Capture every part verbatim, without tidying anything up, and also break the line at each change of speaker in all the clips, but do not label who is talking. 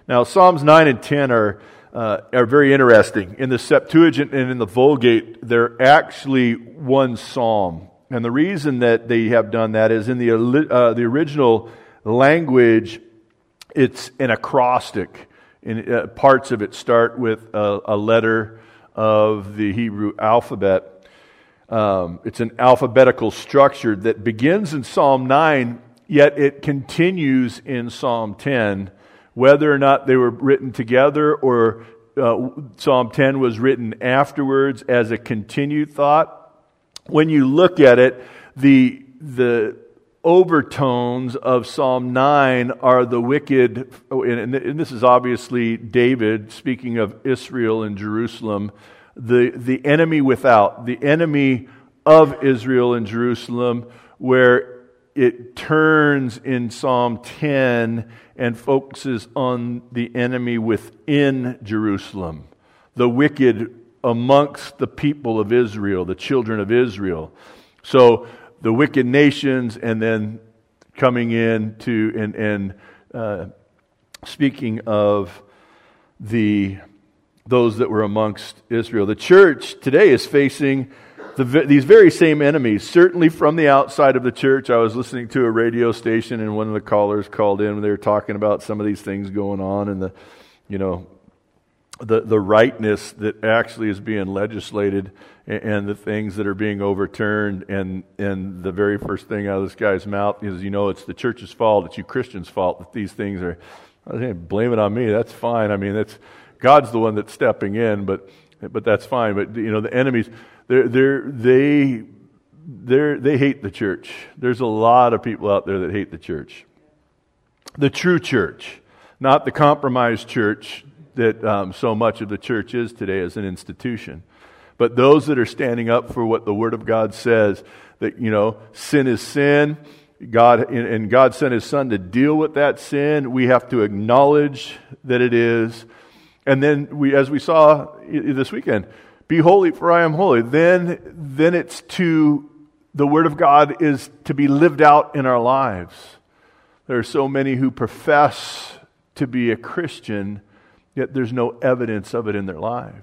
Now, Psalms nine and ten are uh, are very interesting. In the Septuagint and in the Vulgate, they're actually one psalm. And the reason that they have done that is in the uh, the original language, it's an acrostic. In, uh, parts of it start with a, a letter of the Hebrew alphabet. Um, it's an alphabetical structure that begins in Psalm nine, yet it continues in Psalm ten. Whether or not they were written together or uh, Psalm ten was written afterwards as a continued thought, when you look at it, the the overtones of Psalm nine are the wicked, and, and this is obviously David speaking of Israel and Jerusalem, the, the enemy without, the enemy of Israel and Jerusalem, where it turns in Psalm ten and focuses on the enemy within Jerusalem, the wicked amongst the people of Israel, the children of Israel. So the wicked nations, and then coming in to and, and uh, speaking of the those that were amongst Israel. The church today is facing the, these very same enemies, certainly from the outside of the church. I was listening to a radio station, and one of the callers called in, and they were talking about some of these things going on, and the, you know, the the rightness that actually is being legislated, and, and the things that are being overturned, and and the very first thing out of this guy's mouth is, you know, it's the church's fault, it's you Christians' fault that these things are. I think, blame it on me. That's fine. I mean, that's God's the one that's stepping in, but but that's fine. But you know, the enemies. They're, they're, they they're, they hate the church. There's a lot of people out there that hate the church. The true church, not the compromised church that um, so much of the church is today as an institution. But those that are standing up for what the Word of God says, that, you know, sin is sin. God and God sent His Son to deal with that sin. We have to acknowledge that it is. And then we, as we saw this weekend, be holy, for I am holy. Then, then it's to, the Word of God is to be lived out in our lives. There are so many who profess to be a Christian, yet there's no evidence of it in their lives.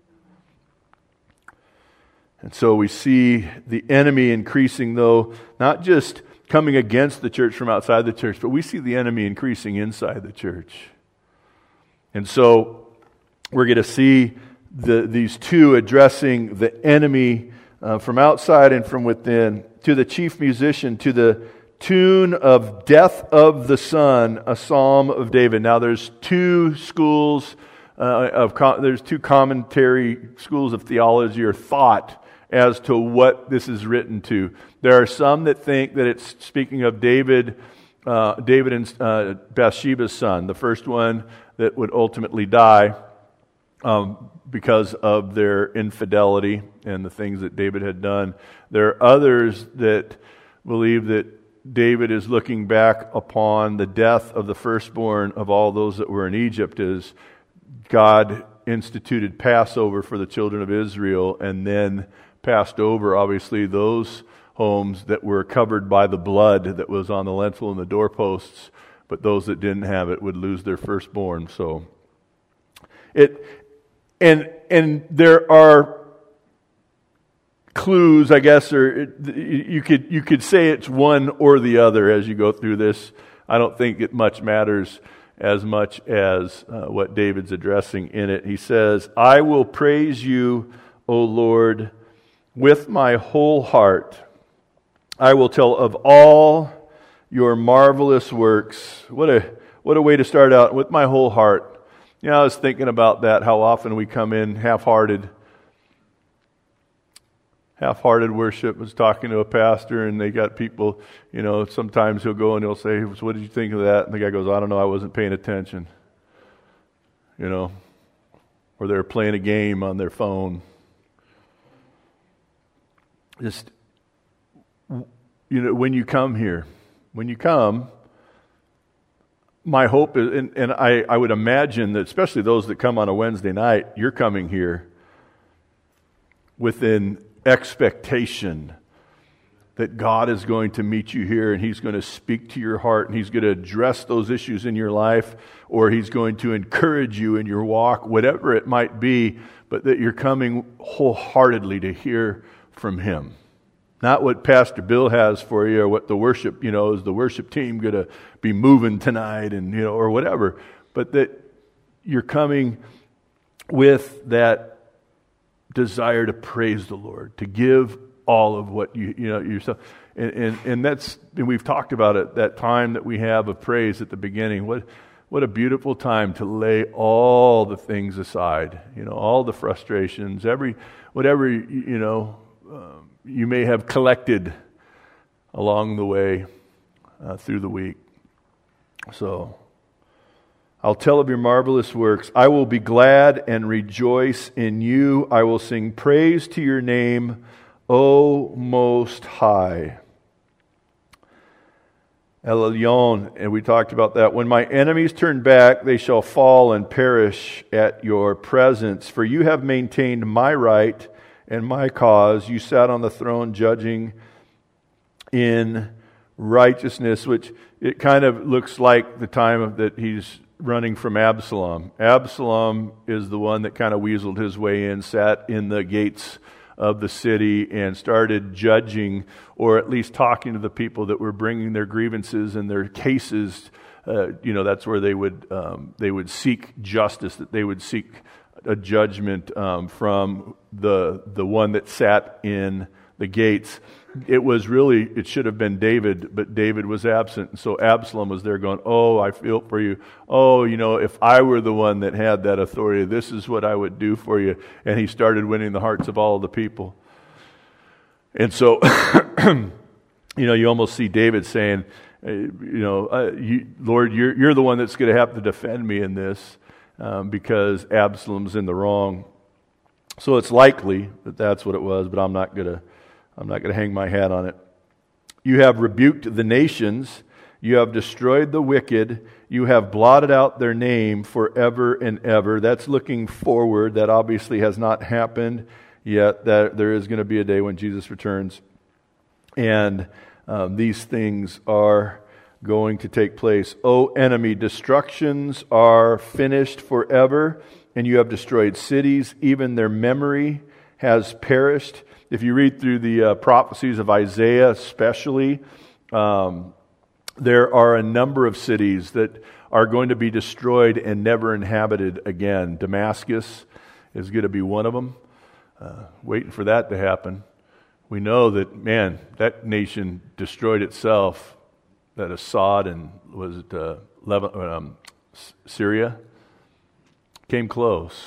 And so we see the enemy increasing, though, not just coming against the church from outside the church, but we see the enemy increasing inside the church. And so we're going to see The, these two addressing the enemy uh, from outside and from within. To the chief musician, to the tune of Death of the Son, a psalm of David. Now there's two schools uh, of com- there's two commentary schools of theology or thought as to what this is written to. There are some that think that it's speaking of David, uh, David and uh, Bathsheba's son, the first one that would ultimately die. Um, because of their infidelity and the things that David had done. There are others that believe that David is looking back upon the death of the firstborn of all those that were in Egypt as God instituted Passover for the children of Israel, and then passed over, obviously, those homes that were covered by the blood that was on the lintel and the doorposts, but those that didn't have it would lose their firstborn. So it... And and there are clues, I guess, or you could you could say it's one or the other as you go through this. I don't think it much matters as much as uh, what David's addressing in it. He says, "I will praise you, O Lord, with my whole heart. I will tell of all your marvelous works." What a what a way to start out, with my whole heart. You know, I was thinking about that, how often we come in half-hearted. Half-hearted worship. I was talking to a pastor, and they got people, you know, sometimes he'll go and he'll say, "So what did you think of that?" And the guy goes, "I don't know, I wasn't paying attention." You know, or they're playing a game on their phone. Just, you know, when you come here, when you come, my hope is, and, and I, I would imagine that especially those that come on a Wednesday night, you're coming here with an expectation that God is going to meet you here and He's going to speak to your heart and He's going to address those issues in your life, or He's going to encourage you in your walk, whatever it might be, but that you're coming wholeheartedly to hear from Him. Not what Pastor Bill has for you, or what the worship, you know, is the worship team going to be moving tonight, and you know, or whatever, but that you're coming with that desire to praise the Lord, to give all of what you you know yourself, and and, and that's and we've talked about it, that time that we have of praise at the beginning. What what a beautiful time to lay all the things aside, you know, all the frustrations, every whatever you know um, you may have collected along the way uh, through the week. So, I'll tell of your marvelous works. I will be glad and rejoice in you. I will sing praise to your name, O Most High. El Elyon, and we talked about that. When my enemies turn back, they shall fall and perish at your presence. For you have maintained my right and my cause. You sat on the throne judging in righteousness, which it kind of looks like the time of that he's running from Absalom. Absalom is the one that kind of weaseled his way in, sat in the gates of the city and started judging, or at least talking to the people that were bringing their grievances and their cases. Uh, you know, that's where they would um, they would seek justice, that they would seek a judgment um, from the the one that sat in the gates. It was really, it should have been David, but David was absent. And so Absalom was there going, oh, I feel for you. Oh, you know, if I were the one that had that authority, this is what I would do for you. And he started winning the hearts of all of the people. And so, you know, you almost see David saying, you know, uh, you, Lord, you're, you're the one that's going to have to defend me in this um, because Absalom's in the wrong. So it's likely that that's what it was, but I'm not going to I'm not going to hang my hat on it. You have rebuked the nations. You have destroyed the wicked. You have blotted out their name forever and ever. That's looking forward. That obviously has not happened yet. That there is going to be a day when Jesus returns. And um, these things are going to take place. O enemy, destructions are finished forever, and you have destroyed cities. Even their memory has perished. If you read through the uh, prophecies of Isaiah especially, um, there are a number of cities that are going to be destroyed and never inhabited again. Damascus is going to be one of them. Uh, waiting for that to happen. We know that, man, that nation destroyed itself. That Assad and was it uh, Lebanon, um, Syria came close.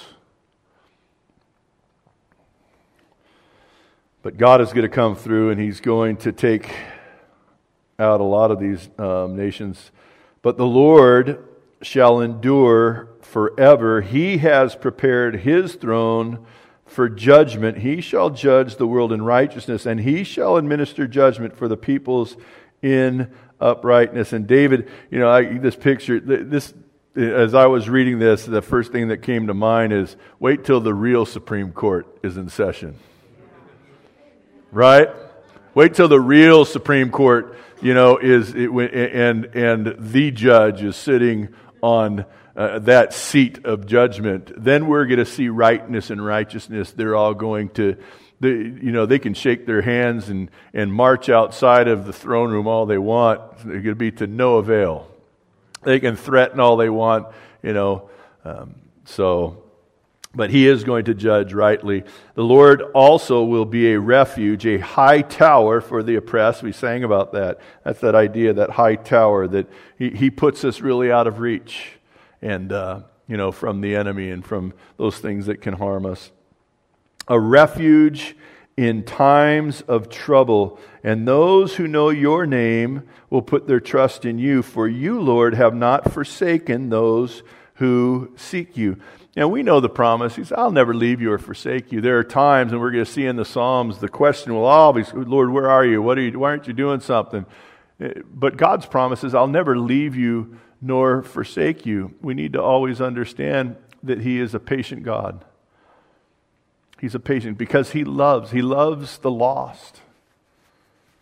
But God is going to come through and He's going to take out a lot of these um, nations. But the Lord shall endure forever. He has prepared His throne for judgment. He shall judge the world in righteousness, and He shall administer judgment for the peoples in uprightness. And David, you know, I, this picture, this, as I was reading this, the first thing that came to mind is wait till the real Supreme Court is in session. Right? Wait till the real Supreme Court, you know, is it, and and the judge is sitting on uh, that seat of judgment. Then we're going to see rightness and righteousness. They're all going to, they, you know, they can shake their hands and and march outside of the throne room all they want. They're going to be to no avail. They can threaten all they want, you know. Um, so. But He is going to judge rightly. The Lord also will be a refuge, a high tower for the oppressed. We sang about that. That's that idea, that high tower, that He, he puts us really out of reach, and uh, you know, from the enemy and from those things that can harm us. A refuge in times of trouble. And those who know your name will put their trust in you. For you, Lord, have not forsaken those who seek you. Now, we know the promise. He said, I'll never leave you or forsake you. There are times, and we're going to see in the Psalms, the question will always, Lord, where are you? What are you? Why aren't you doing something? But God's promise is, I'll never leave you nor forsake you. We need to always understand that He is a patient God. He's a patient because He loves. He loves the lost.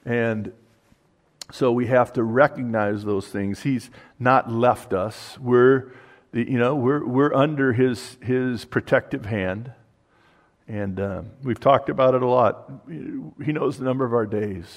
And so we have to recognize those things. He's not left us. We're, the, you know, we're we're under His His protective hand, and uh, we've talked about it a lot. He knows the number of our days.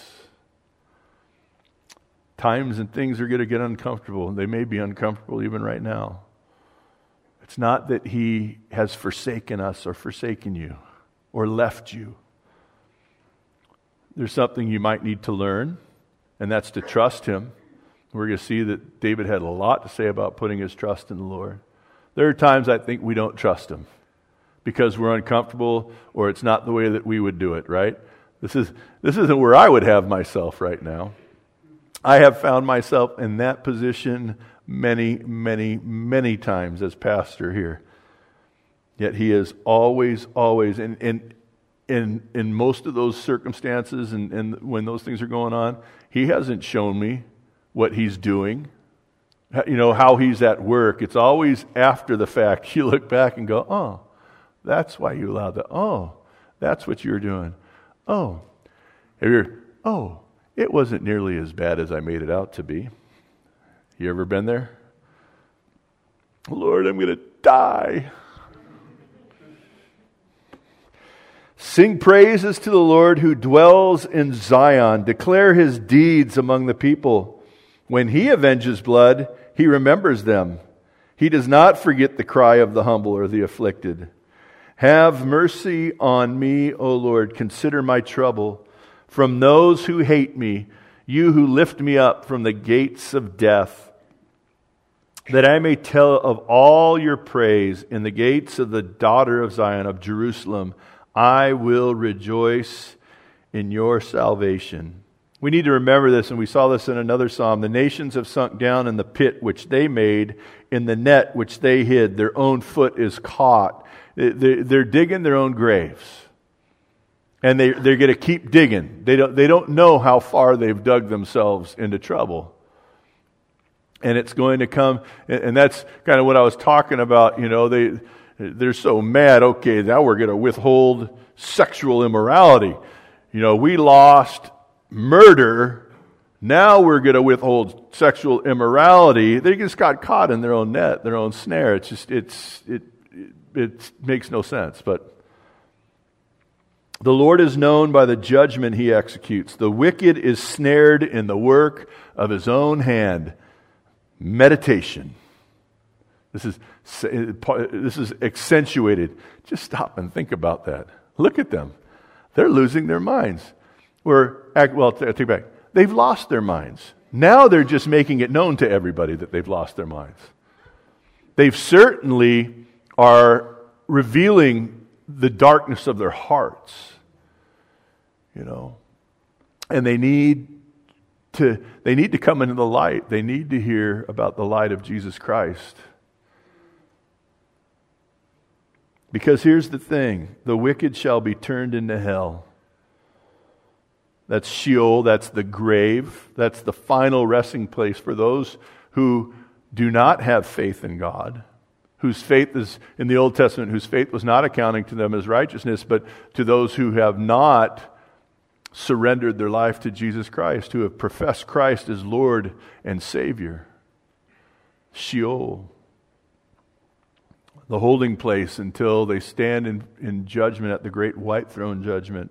Times and things are going to get uncomfortable. They may be uncomfortable even right now. It's not that He has forsaken us or forsaken you or left you. There's something you might need to learn, and that's to trust Him. We're going to see that David had a lot to say about putting his trust in the Lord. There are times I think we don't trust Him because we're uncomfortable or it's not the way that we would do it, right? This is this isn't where I would have myself right now. I have found myself in that position many, many, many times as pastor here. Yet He is always, always, in in in, in most of those circumstances and, and when those things are going on, He hasn't shown me what He's doing, you know, how He's at work. It's always after the fact. You look back and go, oh, that's why you allowed that. Oh, that's what you're doing. Oh, have you, oh, it wasn't nearly as bad as I made it out to be. You ever been there? Lord, I'm going to die. Sing praises to the Lord who dwells in Zion. Declare His deeds among the people. When He avenges blood, He remembers them. He does not forget the cry of the humble or the afflicted. Have mercy on me, O Lord. Consider my trouble. From those who hate me, you who lift me up from the gates of death, that I may tell of all your praise in the gates of the daughter of Zion, of Jerusalem. I will rejoice in your salvation. We need to remember this, and we saw this in another psalm. The nations have sunk down in the pit which they made, in the net which they hid. Their own foot is caught. They're digging their own graves. And they, they're going to keep digging. They don't, they don't know how far they've dug themselves into trouble. And it's going to come, and that's kind of what I was talking about. You know, they, they're so mad, okay, now we're going to withhold sexual immorality. You know, we lost murder, now we're going to withhold sexual immorality. They just got caught in their own net, their own snare. It's just, it's, it, it, it makes no sense, but the Lord is known by the judgment He executes. The wicked is snared in the work of his own hand. Meditation. This is this is accentuated. Just stop and think about that. Look at them. They're losing their minds. We're, well, I take it back. They've lost their minds. Now they're just making it known to everybody that they've lost their minds. They've certainly are revealing the darkness of their hearts, you know, and they need to they need to come into the light. They need to hear about the light of Jesus Christ. Because here's the thing, the wicked shall be turned into hell. That's Sheol, that's the grave, that's the final resting place for those who do not have faith in God, whose faith is, in the Old Testament, whose faith was not accounting to them as righteousness, but to those who have not surrendered their life to Jesus Christ, who have professed Christ as Lord and Savior. Sheol, the holding place until they stand in, in judgment at the great white throne judgment.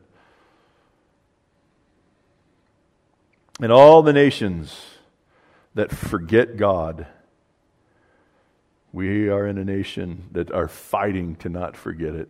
And all the nations that forget God, we are in a nation that are fighting to not forget it.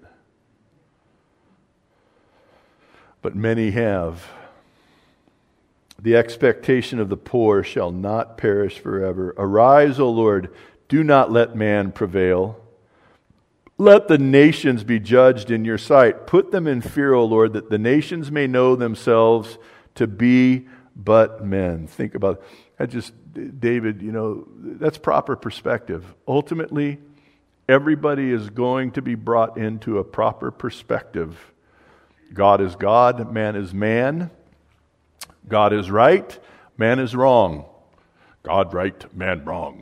But many have. The expectation of the poor shall not perish forever. Arise, O Lord, do not let man prevail. Let the nations be judged in your sight. Put them in fear, O Lord, that the nations may know themselves to be but men. Think about that. Just David, you know, that's proper perspective. Ultimately, everybody is going to be brought into a proper perspective. God is God, man is man. God is right, man is wrong. God right, man wrong.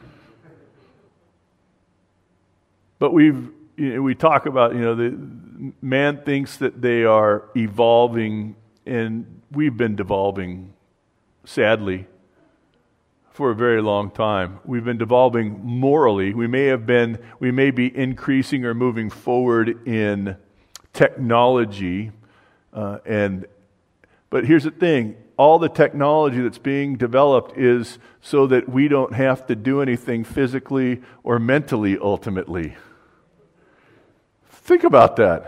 But we've you know, we talk about, you know, the man thinks that they are evolving and we've been devolving, sadly, for a very long time. We've been devolving morally. We may have been, we may be increasing or moving forward in technology, uh, and but here's the thing: all the technology that's being developed is so that we don't have to do anything physically or mentally. Ultimately, think about that.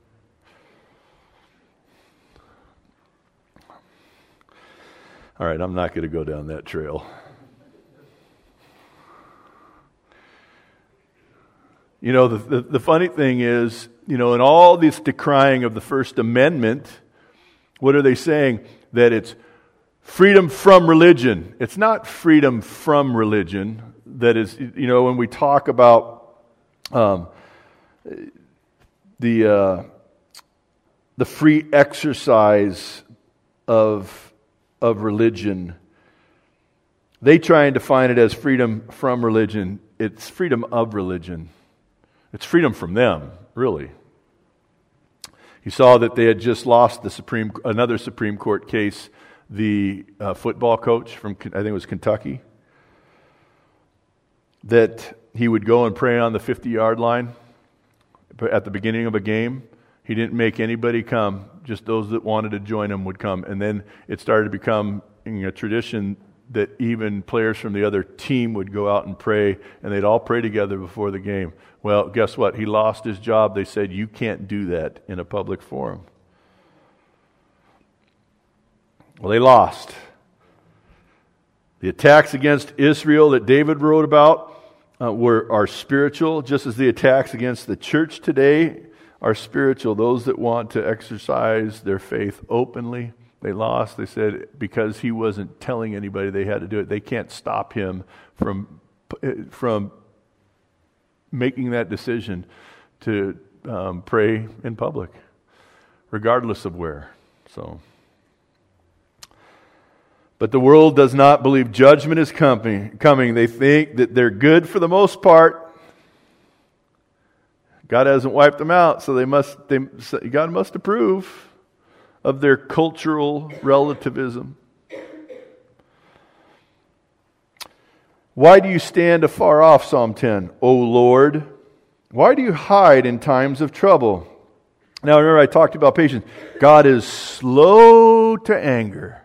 All right, I'm not going to go down that trail. You know, the, the, the funny thing is, you know, in all this decrying of the First Amendment, what are they saying? That it's freedom from religion. It's not freedom from religion. That is, you know, when we talk about um, the uh, the free exercise of of religion, they try and define it as freedom from religion. It's freedom of religion. It's freedom from them, really. You saw that they had just lost the Supreme, another Supreme Court case, the uh, football coach from, I think it was Kentucky, that he would go and pray on the fifty-yard line at the beginning of a game. He didn't make anybody come, just those that wanted to join him would come. And then it started to become a tradition that even players from the other team would go out and pray, and they'd all pray together before the game. Well, guess what? He lost his job. They said, you can't do that in a public forum. Well, they lost. The attacks against Israel that David wrote about uh, were are spiritual, just as the attacks against the church today are spiritual. Those that want to exercise their faith openly, they lost. They said because he wasn't telling anybody they had to do it, they can't stop him from from making that decision to um, pray in public, regardless of where. So, but the world does not believe judgment is coming. Coming, they think that they're good for the most part. God hasn't wiped them out, so they must. They, God must approve of their cultural relativism. Why do you stand afar off, Psalm ten, O Lord? Why do you hide in times of trouble? Now remember I talked about patience. God is slow to anger.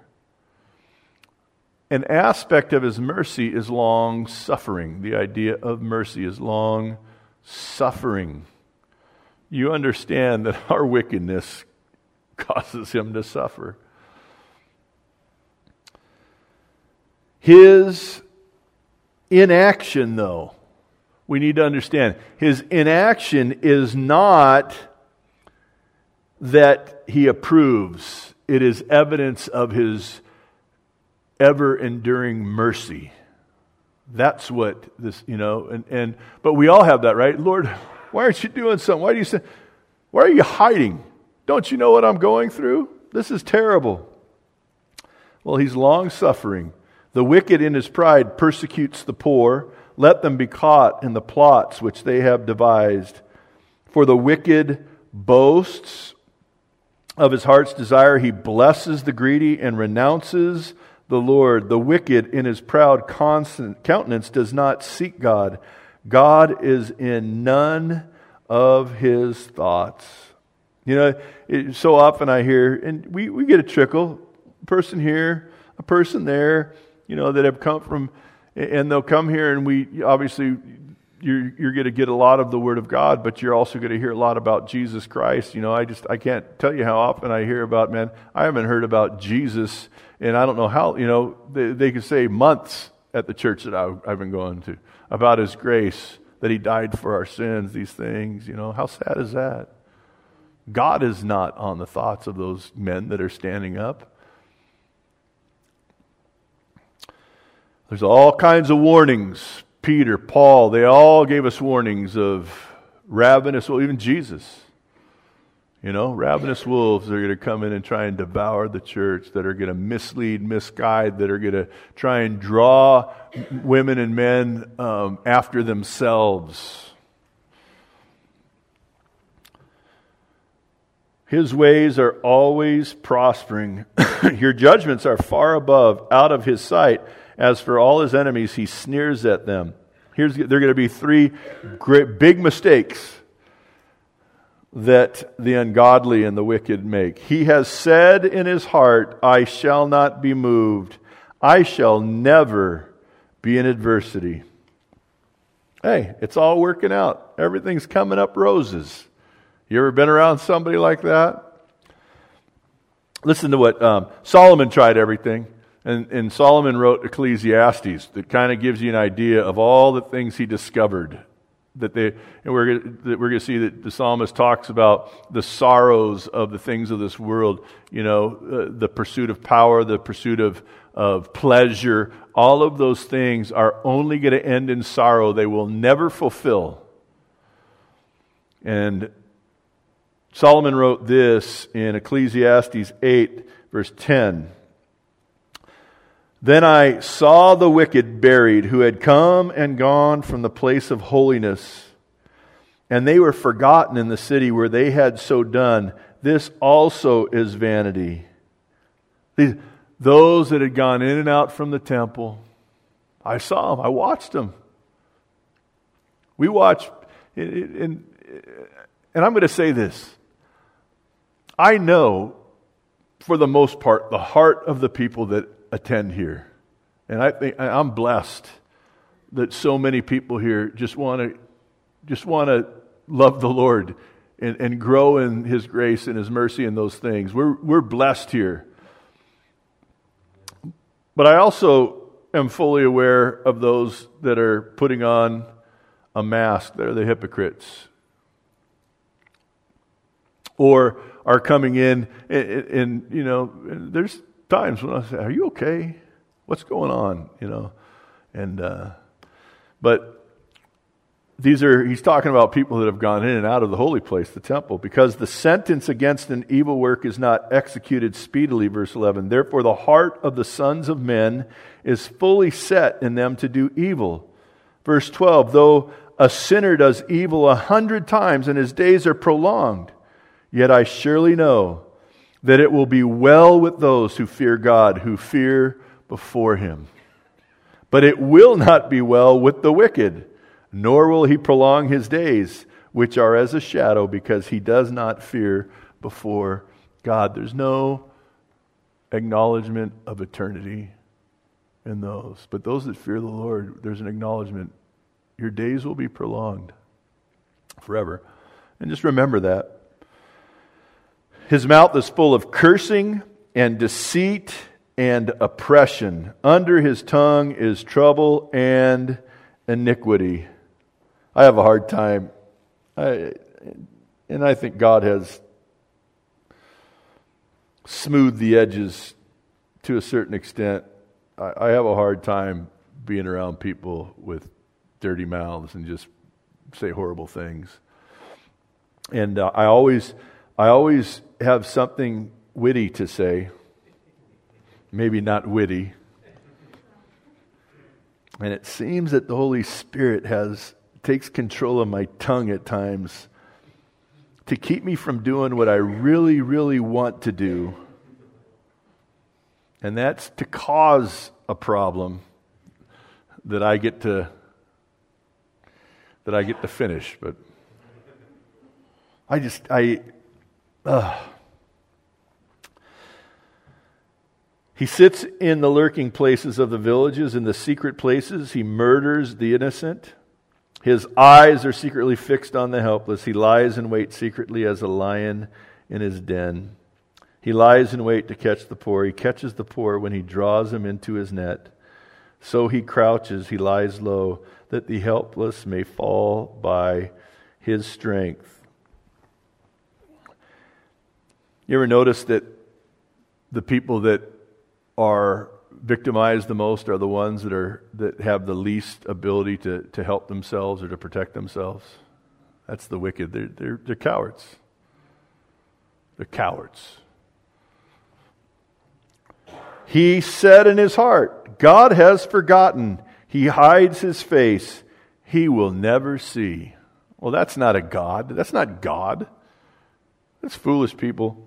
An aspect of His mercy is long suffering. The idea of mercy is long suffering. You understand that our wickedness causes Him to suffer. His inaction, though, we need to understand, His inaction is not that He approves. It is evidence of His ever-enduring mercy. That's what this, you know, and, and but we all have that, right? Lord, why aren't you doing something? Why do you say, why are you hiding? Don't you know what I'm going through? This is terrible. Well, He's long-suffering. The wicked in his pride persecutes the poor. Let them be caught in the plots which they have devised. For the wicked boasts of his heart's desire. He blesses the greedy and renounces the Lord. The wicked in his proud constant countenance does not seek God. God is in none of his thoughts. You know, it, so often I hear, and we, we get a trickle, a person here, a person there, you know, that have come from, and they'll come here and we, obviously, you're, you're going to get a lot of the Word of God, but you're also going to hear a lot about Jesus Christ. You know, I just, I can't tell you how often I hear about, man, I haven't heard about Jesus, and I don't know how, you know, they, they could say months at the church that I, I've been going to, about His grace, that He died for our sins, these things, you know, how sad is that? God is not on the thoughts of those men that are standing up. There's all kinds of warnings. Peter, Paul, they all gave us warnings of ravenous, well, even Jesus. You know, ravenous wolves are going to come in and try and devour the church, that are going to mislead, misguide, that are going to try and draw women and men um, after themselves. His ways are always prospering. Your judgments are far above, out of His sight. As for all His enemies, He sneers at them. Here's, there are going to be three great, big mistakes that the ungodly and the wicked make. He has said in his heart, I shall not be moved. I shall never be in adversity. Hey, it's all working out. Everything's coming up roses. You ever been around somebody like that? Listen to what um, Solomon tried everything. And, and Solomon wrote Ecclesiastes that kind of gives you an idea of all the things he discovered. That they, and we're that we're going to see that the psalmist talks about the sorrows of the things of this world. You know, uh, the pursuit of power, the pursuit of of pleasure. All of those things are only going to end in sorrow. They will never fulfill. And Solomon wrote this in Ecclesiastes eight, verse ten. Then I saw the wicked buried, who had come and gone from the place of holiness, and they were forgotten in the city where they had so done. This also is vanity. These, those that had gone in and out from the temple, I saw them. I watched them. We watched, and, and I'm going to say this. I know, for the most part, the heart of the people that attend here. And I think I'm blessed that so many people here just want to just want to love the Lord and, and grow in His grace and His mercy and those things. We're we're blessed here. But I also am fully aware of those that are putting on a mask. They're the hypocrites. Or are coming in and, and you know, there's times when I say, are you okay? What's going on? You know, and uh, but these are, he's talking about people that have gone in and out of the holy place, the temple, because the sentence against an evil work is not executed speedily, verse eleven. Therefore the heart of the sons of men is fully set in them to do evil. Verse twelve, though a sinner does evil a hundred times and his days are prolonged, yet I surely know that it will be well with those who fear God, who fear before Him. But it will not be well with the wicked, nor will he prolong his days, which are as a shadow, because he does not fear before God. There's no acknowledgement of eternity in those. But those that fear the Lord, there's an acknowledgement. Your days will be prolonged forever. And just remember that. His mouth is full of cursing and deceit and oppression. Under his tongue is trouble and iniquity. I have a hard time. I, and I think God has smoothed the edges to a certain extent. I, I have a hard time being around people with dirty mouths and just say horrible things. And uh, I always, I always have something witty to say. Maybe not witty. And it seems that the Holy Spirit has takes control of my tongue at times to keep me from doing what I really, really want to do. And that's to cause a problem that I get to that I get to finish. But I just I uh He sits in the lurking places of the villages, in the secret places. He murders the innocent. His eyes are secretly fixed on the helpless. He lies in wait secretly as a lion in his den. He lies in wait to catch the poor. He catches the poor when he draws them into his net. So he crouches, he lies low, that the helpless may fall by his strength. You ever notice that the people that are victimized the most are the ones that are that have the least ability to, to help themselves or to protect themselves? That's the wicked. They're, they're, they're cowards. They're cowards. He said in his heart, God has forgotten. He hides his face. He will never see. Well, that's not a God. That's not God. That's foolish, people.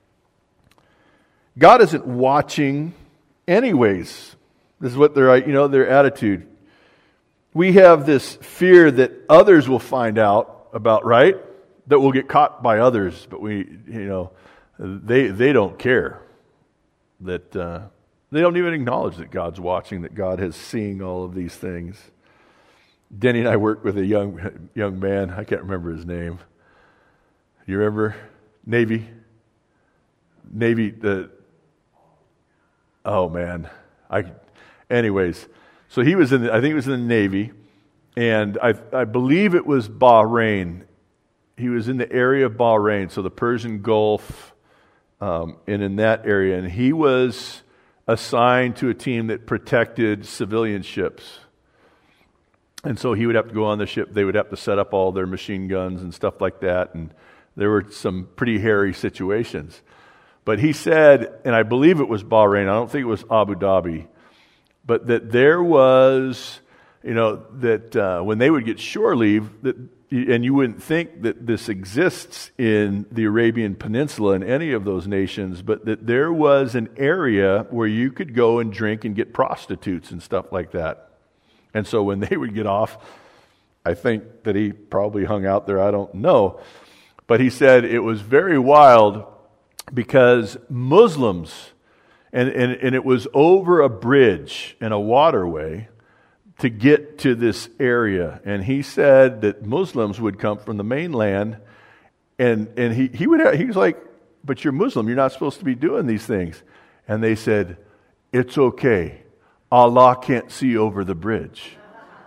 God isn't watching anyways. This is what their, you know, their attitude. We have this fear that others will find out about, right? That we'll get caught by others, but we, you know, they they don't care. That uh, they don't even acknowledge that God's watching, that God is seeing all of these things. Denny and I worked with a young young man. I can't remember his name. You remember? Navy? Navy, the... Oh, man. I... Anyways, so he was in, the, I think he was in the Navy, and I I believe it was Bahrain. He was in the area of Bahrain, so the Persian Gulf, um, and in that area, and he was assigned to a team that protected civilian ships. And so he would have to go on the ship. They would have to set up all their machine guns and stuff like that, and there were some pretty hairy situations. But he said, and I believe it was Bahrain, I don't think it was Abu Dhabi, but that there was, you know, that uh, when they would get shore leave, that, and you wouldn't think that this exists in the Arabian Peninsula in any of those nations, but that there was an area where you could go and drink and get prostitutes and stuff like that. And so when they would get off, I think that he probably hung out there, I don't know. But he said it was very wild because Muslims, And, and and it was over a bridge and a waterway to get to this area. And he said that Muslims would come from the mainland, and and he he would have, he was like, "But you're Muslim. You're not supposed to be doing these things." And they said, "It's okay. Allah can't see over the bridge."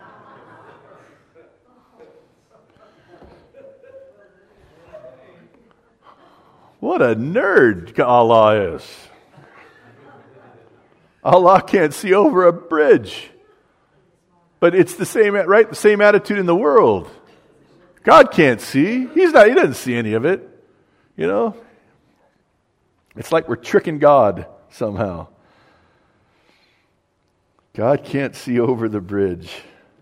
What a nerd Allah is. Allah can't see over a bridge. But it's the same, right? The same attitude in the world. God can't see. He's not, he doesn't see any of it. You know? It's like we're tricking God somehow. God can't see over the bridge.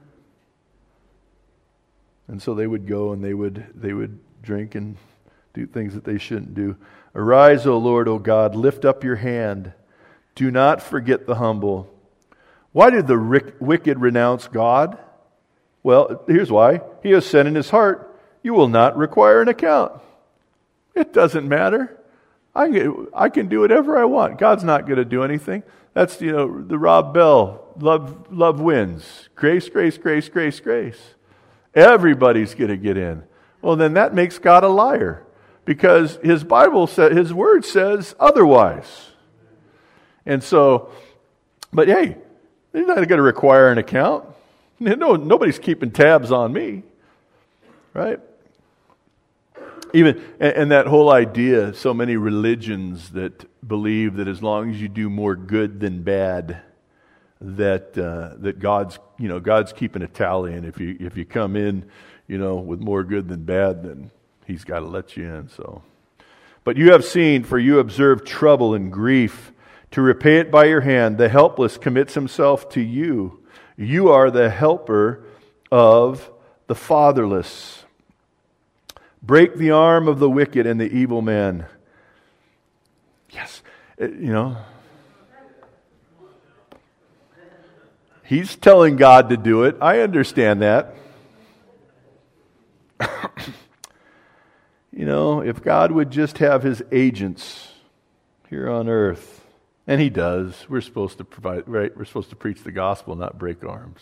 And so they would go and they would they would drink and do things that they shouldn't do. Arise, O Lord, O God, lift up your hand. Do not forget the humble. Why did the wicked renounce God? Well, here's why. He has said in his heart, you will not require an account. It doesn't matter. I can, I can do whatever I want. God's not going to do anything. That's, you know, the Rob Bell, love, love wins. Grace, grace, grace, grace, grace. Everybody's going to get in. Well, then that makes God a liar, because his Bible says, his word says otherwise. And so, but hey, they're not going to require an account. No, nobody's keeping tabs on me, right? Even and, and that whole idea, so many religions that believe that as long as you do more good than bad, that uh, that God's you know God's keeping a tally, and if you if you come in, you know, with more good than bad, then He's got to let you in. So, but you have seen, for you observe trouble and grief. To repay it by your hand, the helpless commits himself to you. You are the helper of the fatherless. Break the arm of the wicked and the evil man. Yes, you know. He's telling God to do it. I understand that. You know, if God would just have his agents here on earth, and he does. We're supposed to provide, right? We're supposed to preach the gospel, not break arms.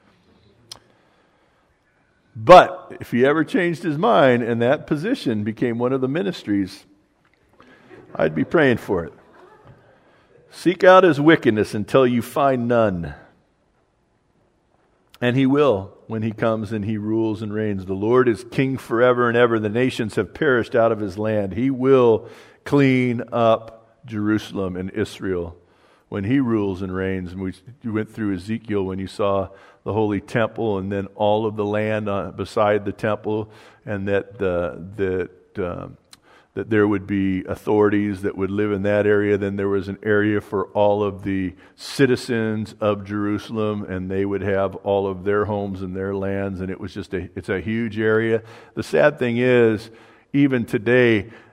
But if he ever changed his mind and that position became one of the ministries, I'd be praying for it. Seek out his wickedness until you find none. And he will when he comes and he rules and reigns. The Lord is king forever and ever. The nations have perished out of his land. He will clean up Jerusalem and Israel when he rules and reigns. And we you went through Ezekiel when you saw the holy temple and then all of the land uh, beside the temple, and that the that uh, that there would be authorities that would live in that area. Then there was an area for all of the citizens of Jerusalem, and they would have all of their homes and their lands, and it was just a it's a huge area. The sad thing is, even today,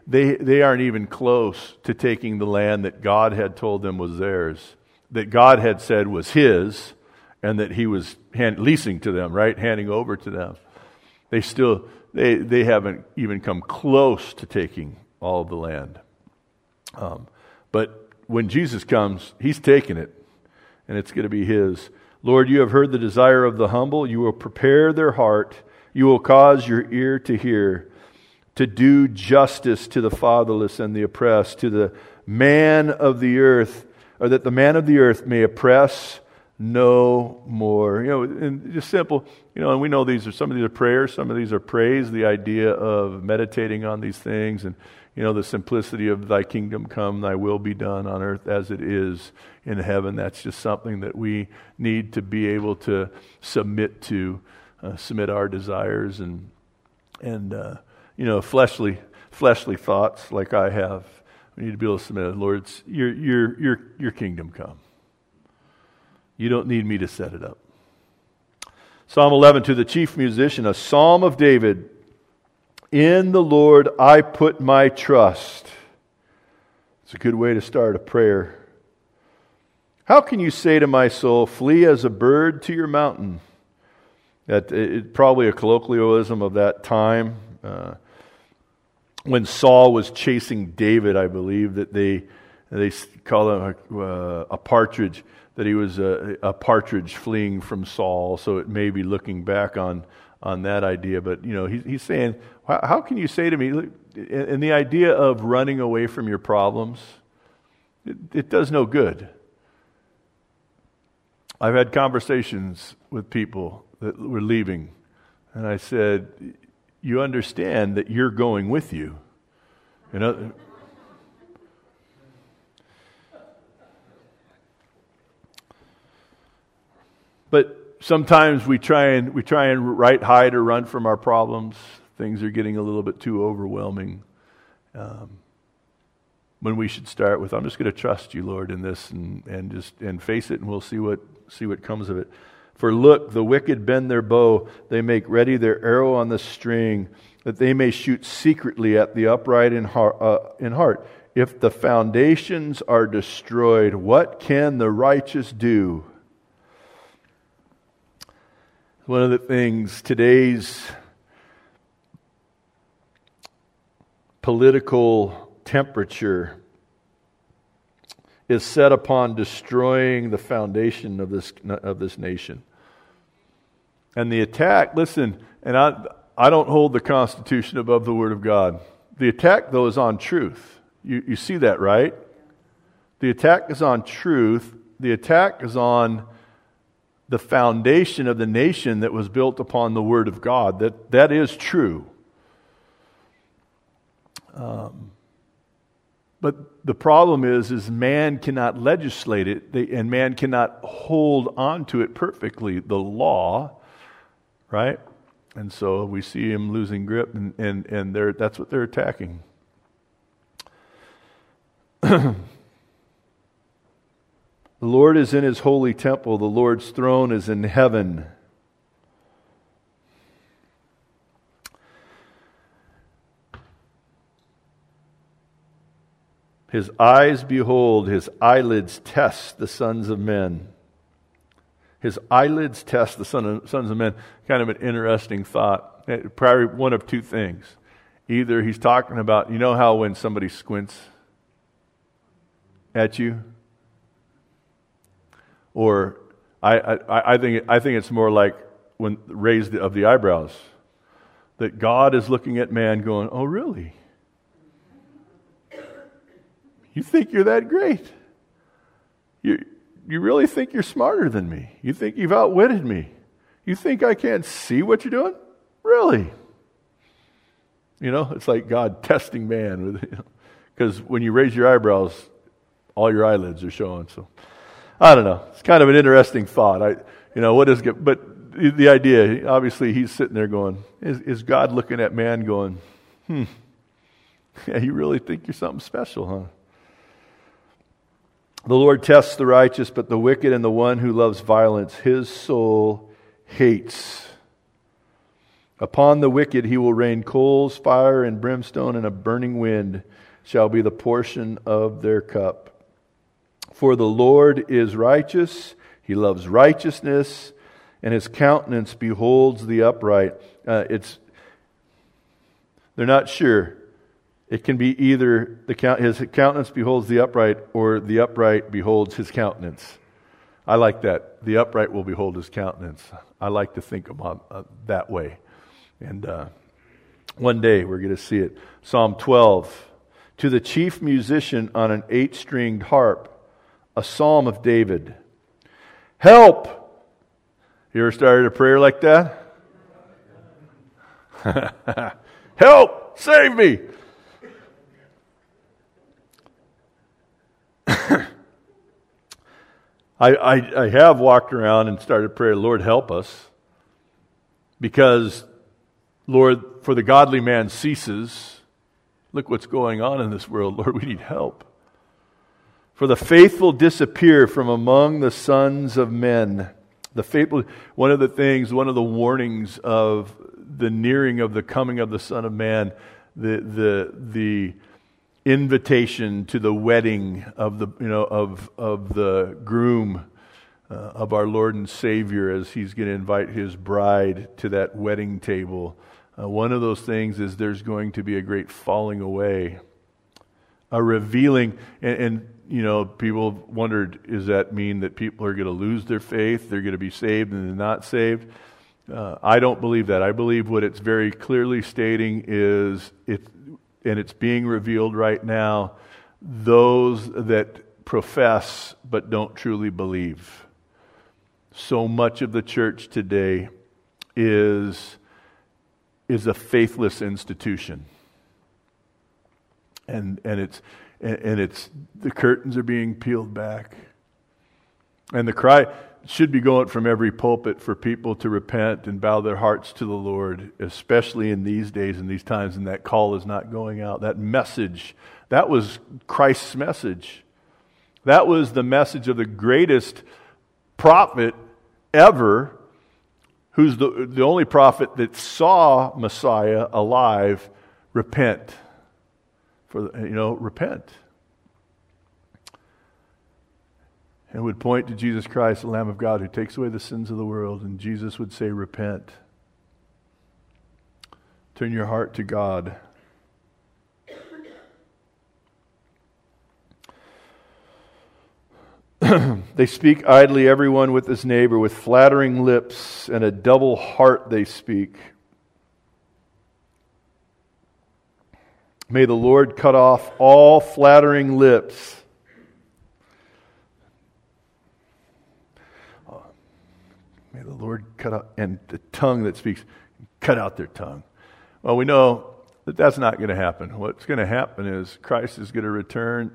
they, they aren't even close to taking the land that God had told them was theirs, that God had said was His, and that He was hand, leasing to them, right? Handing over to them. They still, they, they haven't even come close to taking all of the land. Um, but when Jesus comes, He's taking it, and it's going to be His. Lord, you have heard the desire of the humble. You will prepare their heart. You will cause your ear to hear, to do justice to the fatherless and the oppressed, to the man of the earth, or that the man of the earth may oppress no more. You know, and just simple, you know, and we know these are, some of these are prayers, some of these are praise, the idea of meditating on these things, and, you know, the simplicity of thy kingdom come, thy will be done on earth as it is in heaven. That's just something that we need to be able to submit to, uh, submit our desires and, and, uh, you know, fleshly, fleshly thoughts like I have. We need to be able to submit, Lord, it's your, your, your, your kingdom come. You don't need me to set it up. Psalm eleven, to the chief musician, a psalm of David. In the Lord I put my trust. It's a good way to start a prayer. How can you say to my soul, flee as a bird to your mountain? That it, probably a colloquialism of that time. Uh, when Saul was chasing David, I believe that they they call him a, uh, a partridge. That he was a, a partridge fleeing from Saul, so it may be looking back on, on that idea. But, you know, he, he's saying, how, how can you say to me, and the idea of running away from your problems, it, it does no good. I've had conversations with people that were leaving, and I said, you understand that you're going with you. You know, but sometimes we try and we try and right, hide, or run from our problems. Things are getting a little bit too overwhelming. Um, when we should start with, I'm just going to trust you, Lord, in this, and, and just and face it, and we'll see what see what comes of it. For look, the wicked bend their bow; they make ready their arrow on the string, that they may shoot secretly at the upright in heart. Uh, in heart. If the foundations are destroyed, what can the righteous do? One of the things, today's political temperature is set upon destroying the foundation of this of this nation. And the attack, listen, and I I don't hold the Constitution above the Word of God. The attack, though, is on truth. You you see that, right? The attack is on truth. The attack is on the foundation of the nation that was built upon the Word of God. That that is true. Um, but the problem is, is man cannot legislate it, they, and man cannot hold on to it perfectly. The law, right? And so we see him losing grip, and and and they're that's what they're attacking. The Lord is in His holy temple. The Lord's throne is in heaven. His eyes behold, His eyelids test the sons of men. His eyelids test the son of, sons of men. Kind of an interesting thought. Probably one of two things. Either He's talking about, you know how when somebody squints at you? Or I, I, I think I think it's more like when raised of the eyebrows, that God is looking at man, going, "Oh, really? You think you're that great? You you really think you're smarter than me? You think you've outwitted me? You think I can't see what you're doing? Really?" You know, it's like God testing man with, because when you raise your eyebrows, all your eyelids are showing. So. I don't know. It's kind of an interesting thought. I, you know, what is, but the idea, obviously he's sitting there going, is, is God looking at man going, hmm, yeah, you really think you're something special, huh? The Lord tests the righteous, but the wicked and the one who loves violence, His soul hates. Upon the wicked he will rain coals, fire, and brimstone, and a burning wind shall be the portion of their cup. For the Lord is righteous, he loves righteousness, and his countenance beholds the upright. Uh, it's they're not sure. It can be either the count, his countenance beholds the upright, or the upright beholds his countenance. I like that. The upright will behold his countenance. I like to think about uh, that way. And uh, one day we're going to see it. Psalm twelve. To the chief musician on an eight-stringed harp, a psalm of David. Help! You ever started a prayer like that? Help! Save me! I, I, I have walked around and started prayer, Lord, help us. Because, Lord, for the godly man ceases. Look what's going on in this world. Lord, we need help. For the faithful disappear from among the sons of men. The faithful, one of the things, one of the warnings of the nearing of the coming of the Son of Man, the the the invitation to the wedding of the you know of of the groom uh, of our Lord and Savior, as He's going to invite His bride to that wedding table. Uh, one of those things is there's going to be a great falling away, a revealing, and, and you know, people wondered, does that mean that people are going to lose their faith, they're going to be saved and they're not saved? Uh, I don't believe that. I believe what it's very clearly stating is, it, and it's being revealed right now, those that profess but don't truly believe. So much of the church today is is a faithless institution. And and it's and it's the curtains are being peeled back. And the cry should be going from every pulpit for people to repent and bow their hearts to the Lord, especially in these days and these times, and that call is not going out. That message, that was Christ's message. That was the message of the greatest prophet ever, who's the, the only prophet that saw Messiah alive. Repent. For you know, repent. And would point to Jesus Christ, the Lamb of God, who takes away the sins of the world. And Jesus would say, repent. Turn your heart to God. They speak idly, everyone with his neighbor, with flattering lips and a double heart they speak. May the Lord cut off all flattering lips. May the Lord cut out, and the tongue that speaks, cut out their tongue. Well, we know that that's not going to happen. What's going to happen is Christ is going to return.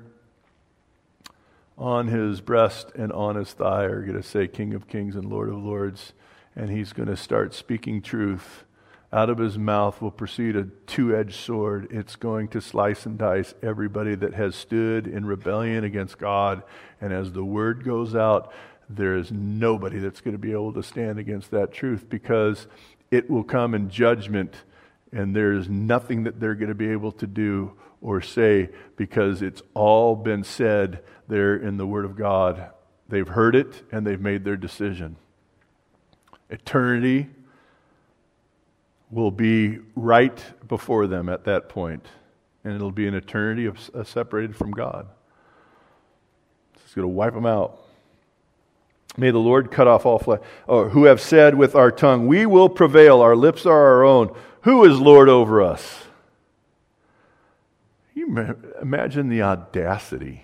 On his breast and on his thigh are going to say, King of Kings and Lord of Lords. And he's going to start speaking truth. Out of his mouth will proceed a two-edged sword. It's going to slice and dice everybody that has stood in rebellion against God. And as the word goes out, there is nobody that's going to be able to stand against that truth, because it will come in judgment, and there is nothing that they're going to be able to do or say, because it's all been said there in the Word of God. They've heard it and they've made their decision. Eternity will be right before them at that point, and it'll be an eternity of, uh, separated from God. It's going to wipe them out. May the Lord cut off all flesh. Oh, who have said with our tongue, we will prevail, our lips are our own. Who is Lord over us? You imagine the audacity.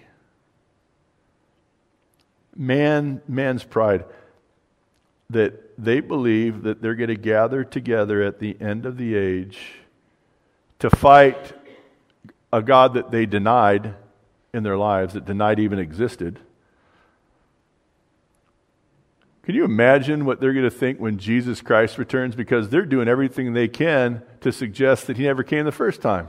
Man, man's pride, that they believe that they're going to gather together at the end of the age to fight a God that they denied in their lives, that denied even existed. Can you imagine what they're going to think when Jesus Christ returns? Because they're doing everything they can to suggest that he never came the first time.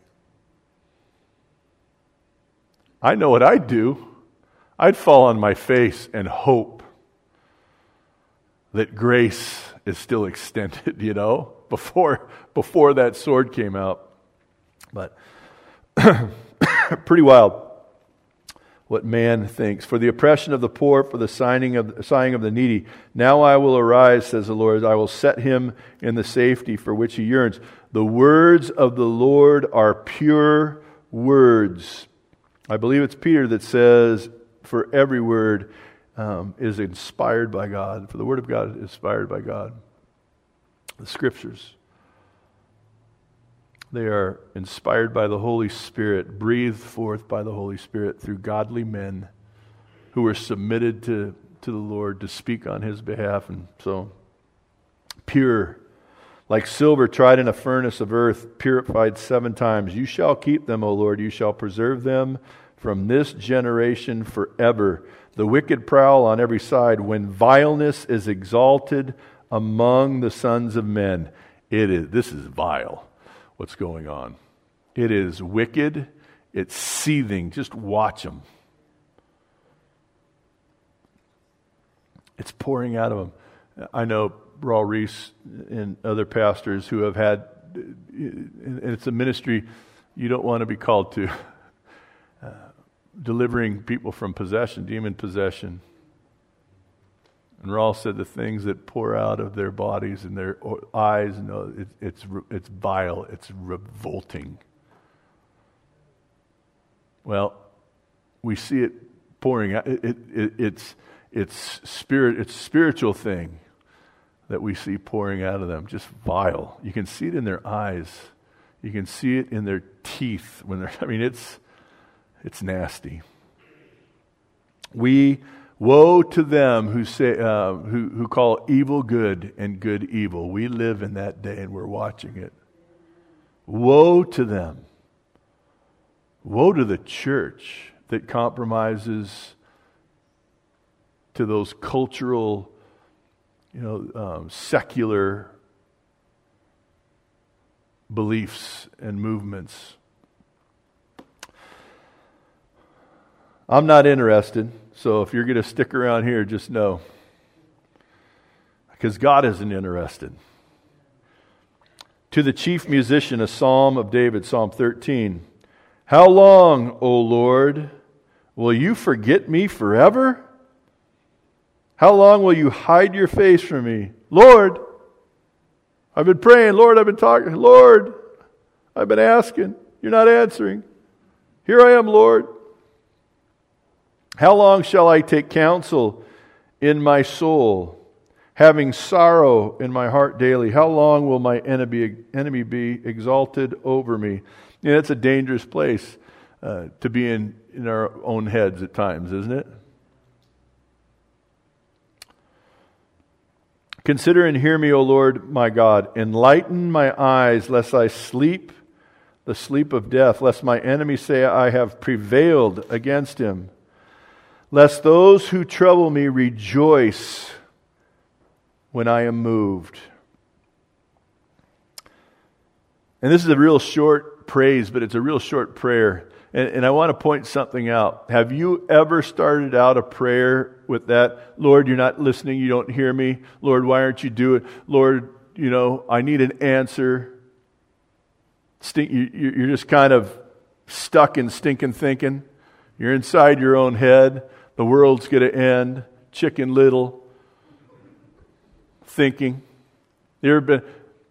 I know what I'd do. I'd fall on my face and hope that grace is still extended, you know, before, before that sword came out. But pretty wild what man thinks. For the oppression of the poor, for the sighing of, sighing of the needy. Now I will arise, says the Lord. I will set him in the safety for which he yearns. The words of the Lord are pure words. I believe it's Peter that says, for every word um, is inspired by God. For the word of God is inspired by God. The Scriptures, they are inspired by the Holy Spirit, breathed forth by the Holy Spirit through godly men who were submitted to, to the Lord to speak on His behalf. And so, pure, like silver tried in a furnace of earth, purified seven times. You shall keep them, O Lord, you shall preserve them from this generation forever. The wicked prowl on every side when vileness is exalted among the sons of men. It is, this is vile. What's going on? It is wicked. It's seething. Just watch them. It's pouring out of them. I know Raul Reese and other pastors who have had, and it's a ministry you don't want to be called to, uh, delivering people from possession, demon possession. And Raul said the things that pour out of their bodies and their eyes, no, it, it's it's vile, it's revolting. Well, we see it pouring out. It, it, it, it's it's spirit. It's a spiritual thing that we see pouring out of them. Just vile. You can see it in their eyes. You can see it in their teeth when they're. I mean, it's it's nasty. We. Woe to them who say uh, who who call evil good and good evil. We live in that day and we're watching it. Woe to them. Woe to the church that compromises to those cultural, you know, um, secular beliefs and movements. I'm not interested. So if you're going to stick around here, just know. Because God isn't interested. To the chief musician, a psalm of David, Psalm thirteen. How long, O Lord, will you forget me forever? How long will you hide your face from me? Lord, I've been praying. Lord, I've been talking. Lord, I've been asking. You're not answering. Here I am, Lord. How long shall I take counsel in my soul, having sorrow in my heart daily? How long will my enemy, enemy be exalted over me? You know, it's a dangerous place uh, to be in, in our own heads at times, isn't it? Consider and hear me, O Lord my God. Enlighten my eyes, lest I sleep the sleep of death, lest my enemy say I have prevailed against him. Lest those who trouble me rejoice when I am moved. And this is a real short praise, but it's a real short prayer. And, and I want to point something out. Have you ever started out a prayer with that? Lord, you're not listening. You don't hear me. Lord, why aren't you doing it? Lord, you know, I need an answer. Stink, you, you're just kind of stuck in stinking thinking. You're inside your own head. The world's going to end. Chicken Little. Thinking. You ever been?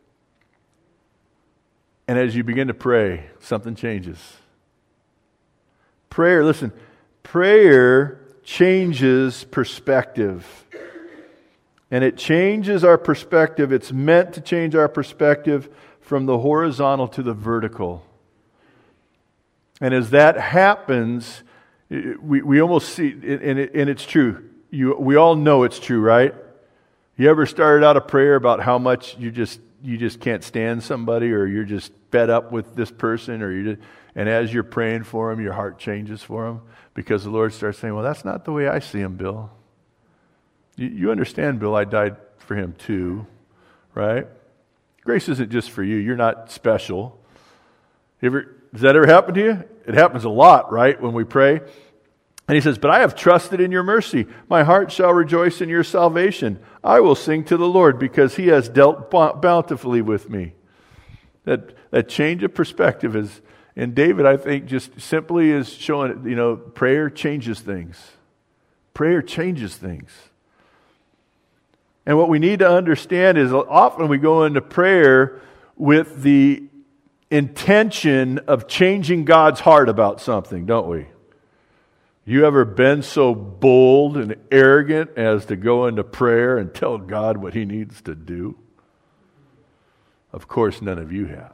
And as you begin to pray, something changes. Prayer, listen, prayer changes perspective. And it changes our perspective. It's meant to change our perspective from the horizontal to the vertical. And as that happens, we, we almost see, and, it, and it's true. You, we all know it's true, right? You ever started out a prayer about how much you just you just can't stand somebody, or you're just fed up with this person, or you just, and as you're praying for them, your heart changes for them because the Lord starts saying, "Well, that's not the way I see him, Bill. You, you understand, Bill? I died for him too, right? Grace isn't just for you. You're not special. You ever, does that ever happen to you? It happens a lot, right? When we pray." And he says, but I have trusted in your mercy. My heart shall rejoice in your salvation. I will sing to the Lord because he has dealt bountifully with me. That that change of perspective is, and David, I think, just simply is showing, you know, prayer changes things. Prayer changes things. And what we need to understand is often we go into prayer with the intention of changing God's heart about something, don't we? You ever been so bold and arrogant as to go into prayer and tell God what he needs to do? Of course, none of you have.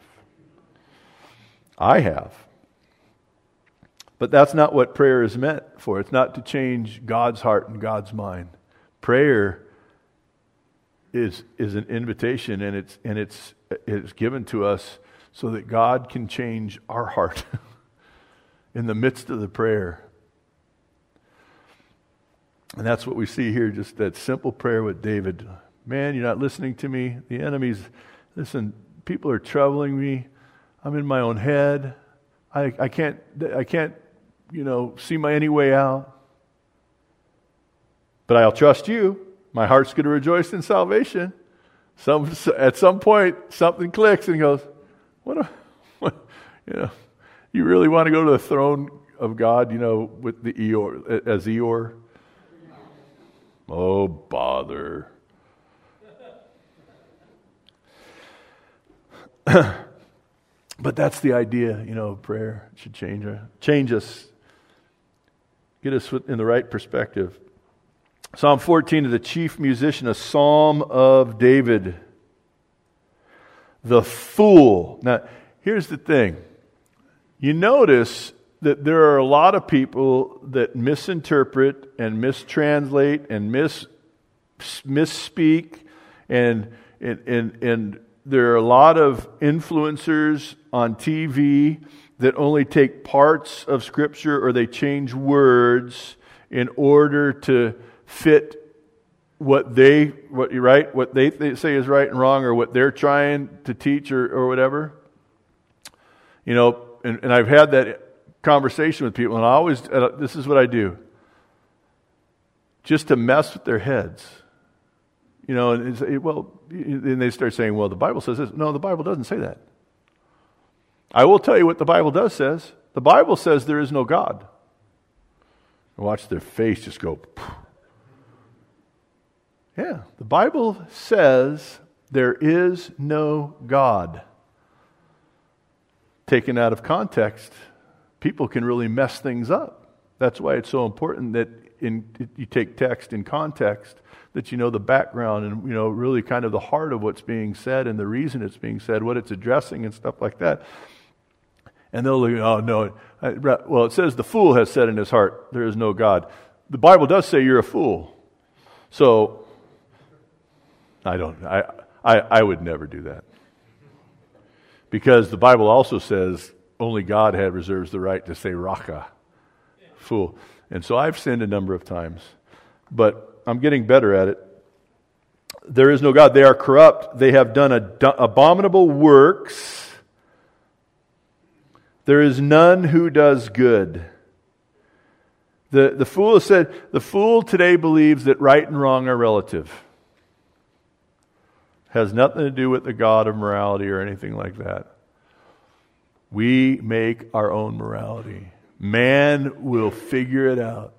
I have. But that's not what prayer is meant for. It's not to change God's heart and God's mind. Prayer is is an invitation, and it's and it's it's given to us so that God can change our heart in the midst of the prayer. And that's what we see here, just that simple prayer with David. Man, you're not listening to me. The enemy's, listen, people are troubling me. I'm in my own head. I, I can't, I can't, you know, see my any way out. But I'll trust you. My heart's going to rejoice in salvation. Some at some point, something clicks and he goes, "What? A, what you know, you really want to go to the throne of God? You know, with the Eeyore as Eeyore? Oh, bother." But that's the idea, you know, prayer should change, change us, get us in the right perspective. Psalm fourteen of the chief musician, a psalm of David. The fool. Now, here's the thing. You notice that there are a lot of people that misinterpret and mistranslate and mis, misspeak and, and, and, and there are a lot of influencers on T V that only take parts of Scripture or they change words in order to fit what they what you right what they, they say is right and wrong, or what they're trying to teach, or, or whatever. You know, and, and I've had that conversation with people, and I always uh, this is what I do, just to mess with their heads. You know, and it's, it, well, and they start saying, "Well, the Bible says this." No, the Bible doesn't say that. I will tell you what the Bible does says. The Bible says there is no God. And watch their face just go. Phew. Yeah, the Bible says there is no God. Taken out of context, people can really mess things up. That's why it's so important that in, you take text in context, that you know the background and you know really kind of the heart of what's being said and the reason it's being said, what it's addressing and stuff like that. And they'll look, oh no, I, well it says the fool has said in his heart, there is no God. The Bible does say you're a fool. So, I don't, I, I, I would never do that. Because the Bible also says only God had reserves the right to say raka, fool. And so I've sinned a number of times. But I'm getting better at it. There is no God. They are corrupt. They have done ad- abominable works. There is none who does good. The, the fool has said, the fool today believes that right and wrong are relative. Has nothing to do with the God of morality or anything like that. We make our own morality. Man will figure it out.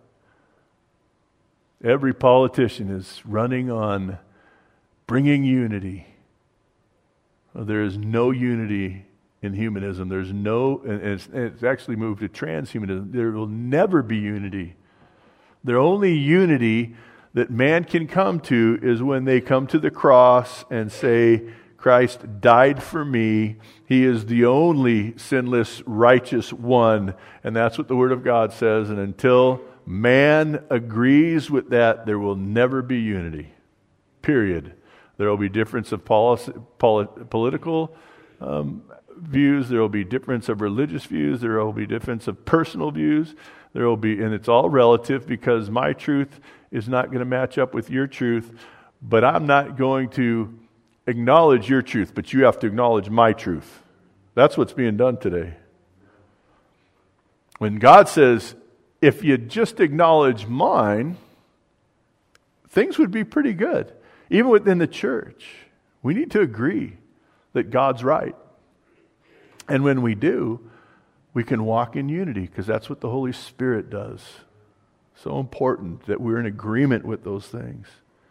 Every politician is running on bringing unity. There is no unity in humanism. There's no, and it's, it's actually moved to transhumanism. There will never be unity. The only unity that man can come to is when they come to the cross and say, Christ died for me. He is the only sinless, righteous one. And that's what the Word of God says. And until man agrees with that, there will never be unity. Period. There will be difference of policy, polit- political um, views. There will be difference of religious views. There will be difference of personal views. There will be, and it's all relative because my truth is not going to match up with your truth. But I'm not going to acknowledge your truth, but you have to acknowledge my truth. That's what's being done today. When God says, if you just acknowledge mine, things would be pretty good. Even within the church, we need to agree that God's right. And when we do, we can walk in unity, because that's what the Holy Spirit does. So important that we're in agreement with those things.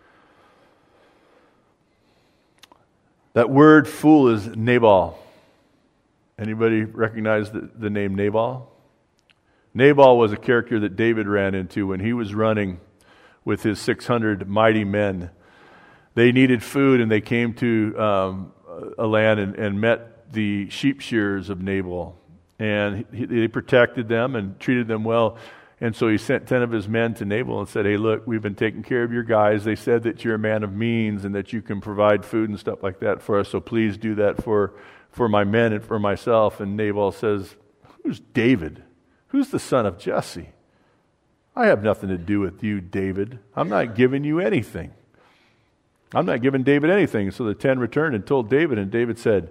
That word fool is Nabal. Anybody recognize the, the name Nabal? Nabal was a character that David ran into when he was running with his six hundred mighty men. They needed food, and they came to um, a land and, and met the sheep shearers of Nabal. And he, they protected them and treated them well. And so he sent ten of his men to Nabal and said, hey, look, we've been taking care of your guys. They said that you're a man of means and that you can provide food and stuff like that for us. So please do that for, for my men and for myself. And Nabal says, who's David? Who's the son of Jesse? I have nothing to do with you, David. I'm not giving you anything. I'm not giving David anything. So the ten returned and told David, and David said,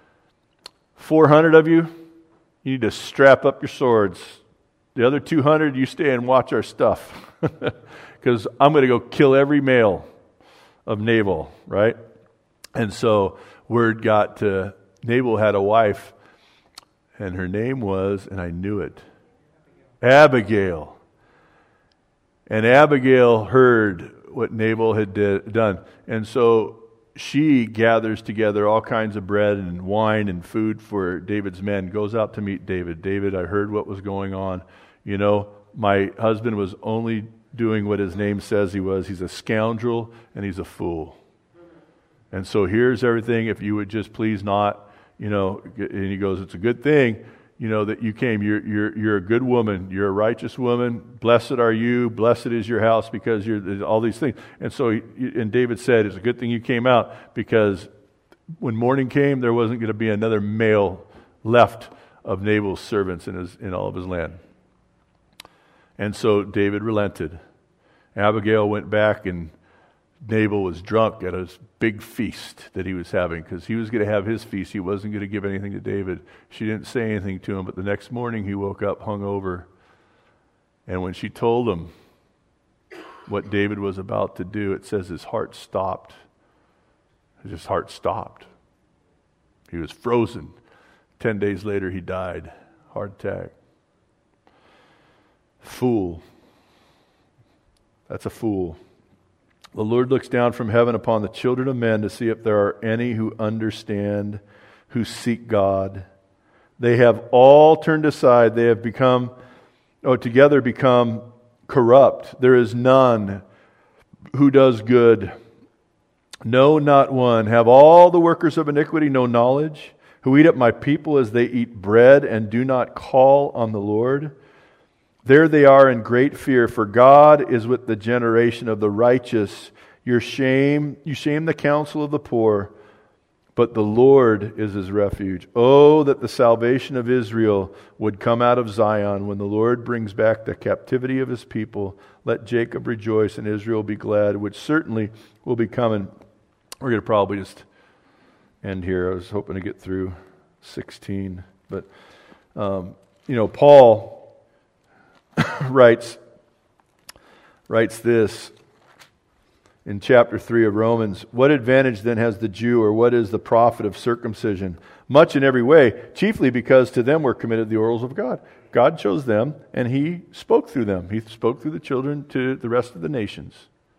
four hundred of you, you need to strap up your swords. The other two hundred, you stay and watch our stuff. Because I'm going to go kill every male of Nabal, right? And so word got to, Nabal had a wife, and her name was, and I knew it, Abigail. And Abigail heard what Nabal had did, done. And so she gathers together all kinds of bread and wine and food for David's men, goes out to meet David. David, I heard what was going on. You know, my husband was only doing what his name says he was. He's a scoundrel and he's a fool. And so here's everything. If you would just please not, you know, and he goes, it's a good thing, you know, that you came. You're you're you're a good woman. You're a righteous woman. Blessed are you. Blessed is your house, because you're all these things. And so, he, and David said, it's a good thing you came out, because when morning came, there wasn't going to be another male left of Nabal's servants in his in all of his land. And so David relented. Abigail went back, and Nabal was drunk at a big feast that he was having, because he was going to have his feast. He wasn't going to give anything to David. She didn't say anything to him, but the next morning he woke up hungover. And when she told him what David was about to do, it says his heart stopped. His heart stopped. He was frozen. Ten days later he died. Heart attack. Fool. That's a fool. The Lord looks down from heaven upon the children of men to see if there are any who understand, who seek God. They have all turned aside. They have become, oh, together become corrupt. There is none who does good. No, not one. Have all the workers of iniquity no knowledge? Who eat up my people as they eat bread and do not call on the Lord? There they are in great fear, for God is with the generation of the righteous. Your shame, you shame the counsel of the poor, but the Lord is his refuge. Oh, that the salvation of Israel would come out of Zion when the Lord brings back the captivity of his people. Let Jacob rejoice and Israel be glad, which certainly will be coming. We're going to probably just end here. I was hoping to get through sixteen, but um, you know, Paul writes writes this in chapter three of Romans. What advantage then has the Jew, or what is the profit of circumcision? Much in every way, chiefly because to them were committed the oracles of God. God chose them, and he spoke through them. He spoke through the children to the rest of the nations.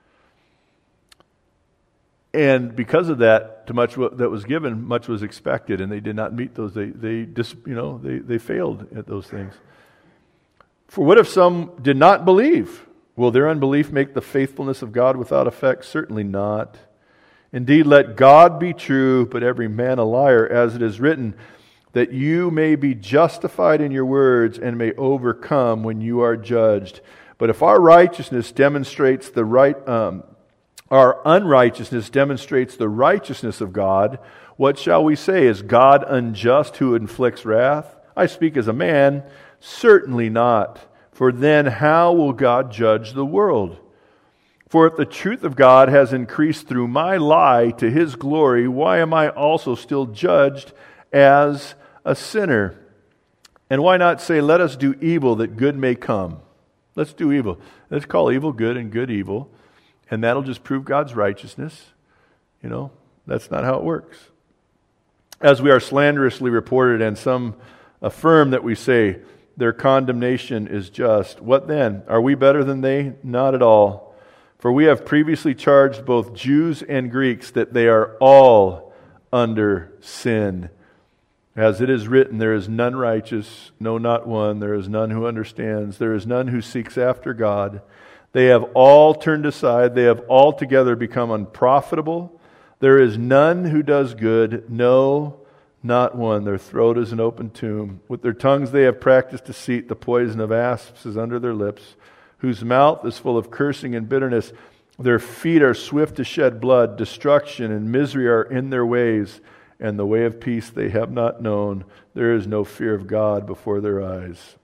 And because of that, to much that was given, much was expected, and they did not meet those. They they dis, you know they, they failed at those things. For what if some did not believe? Will their unbelief make the faithfulness of God without effect? Certainly not. Indeed, let God be true, but every man a liar, as it is written, that you may be justified in your words and may overcome when you are judged. But if our righteousness demonstrates the right, um, our unrighteousness demonstrates the righteousness of God, what shall we say? Is God unjust who inflicts wrath? I speak as a man. Certainly not. For then how will God judge the world? For if the truth of God has increased through my lie to his glory, why am I also still judged as a sinner? And why not say, let us do evil that good may come? Let's do evil. Let's call evil good and good evil, and that'll just prove God's righteousness. You know, that's not how it works. As we are slanderously reported, and some affirm that we say their condemnation is just, what then? Are we better than they? Not at all. For we have previously charged both Jews and Greeks that they are all under sin. As it is written, there is none righteous, no, not one. There is none who understands. There is none who seeks after God. They have all turned aside. They have altogether become unprofitable. There is none who does good, no, not one. Their throat is an open tomb. With their tongues they have practiced deceit. The poison of asps is under their lips, whose mouth is full of cursing and bitterness. Their feet are swift to shed blood. Destruction and misery are in their ways, and the way of peace they have not known. There is no fear of God before their eyes.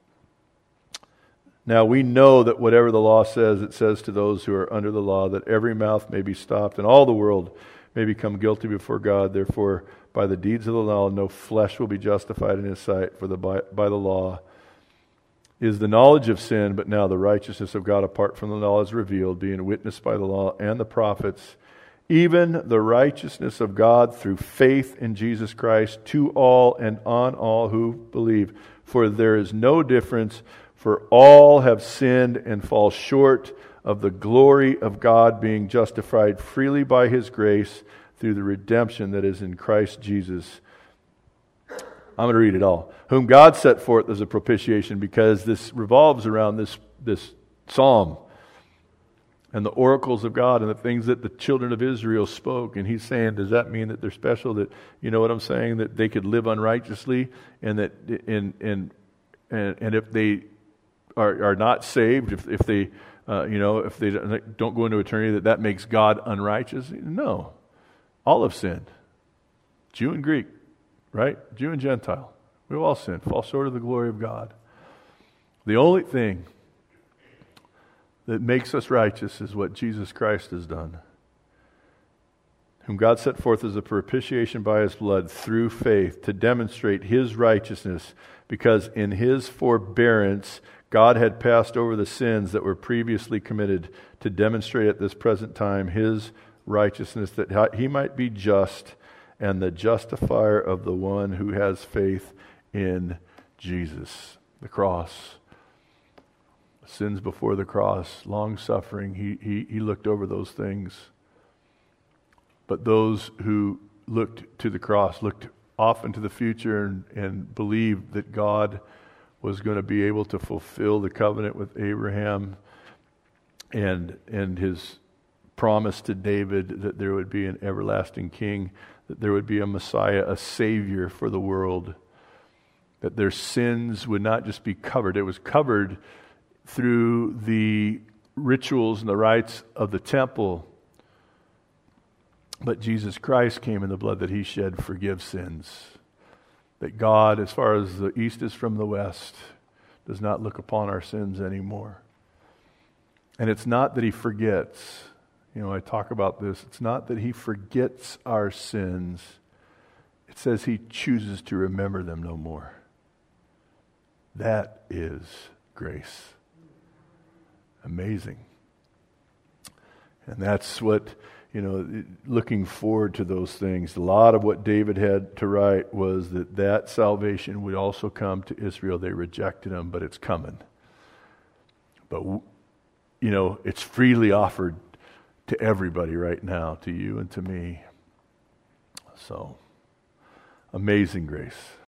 Now we know that whatever the law says, it says to those who are under the law, that every mouth may be stopped, and all the world may become guilty before God. Therefore, by the deeds of the law, no flesh will be justified in His sight. For the by, by the law is the knowledge of sin, but now the righteousness of God apart from the law is revealed, being witnessed by the law and the prophets, even the righteousness of God through faith in Jesus Christ to all and on all who believe. For there is no difference, for all have sinned and fall short of the glory of God, being justified freely by His grace through the redemption that is in Christ Jesus. I'm going to read it all. Whom God set forth as a propitiation, because this revolves around this, this psalm and the oracles of God and the things that the children of Israel spoke. And he's saying, does that mean that they're special? That, you know what I'm saying? That they could live unrighteously, and that and and and, and if they are are not saved, if if they uh, you know if they don't go into eternity, that that makes God unrighteous? No, all have sinned, Jew and Greek, right? Jew and Gentile. We've all sinned, fall short of the glory of God. The only thing that makes us righteous is what Jesus Christ has done, whom God set forth as a propitiation by His blood through faith to demonstrate His righteousness, because in His forbearance God had passed over the sins that were previously committed, to demonstrate at this present time His righteousness, that He might be just and the justifier of the one who has faith in Jesus. The cross. Sins before the cross, long suffering, he, he, he looked over those things. But those who looked to the cross, looked off into the future and, and believed that God was going to be able to fulfill the covenant with Abraham and, and His promise to David that there would be an everlasting king, that there would be a Messiah, a Savior for the world, that their sins would not just be covered. It was covered through the rituals and the rites of the temple. But Jesus Christ came, and the blood that He shed forgives sins. That God, as far as the east is from the west, does not look upon our sins anymore. And it's not that He forgets. You know, I talk about this. It's not that He forgets our sins. It says He chooses to remember them no more. That is grace. Amazing. And that's what, you know, looking forward to those things. A lot of what David had to write was that that salvation would also come to Israel. They rejected Him, but it's coming. But, you know, it's freely offered to everybody right now, to you and to me. So, amazing grace.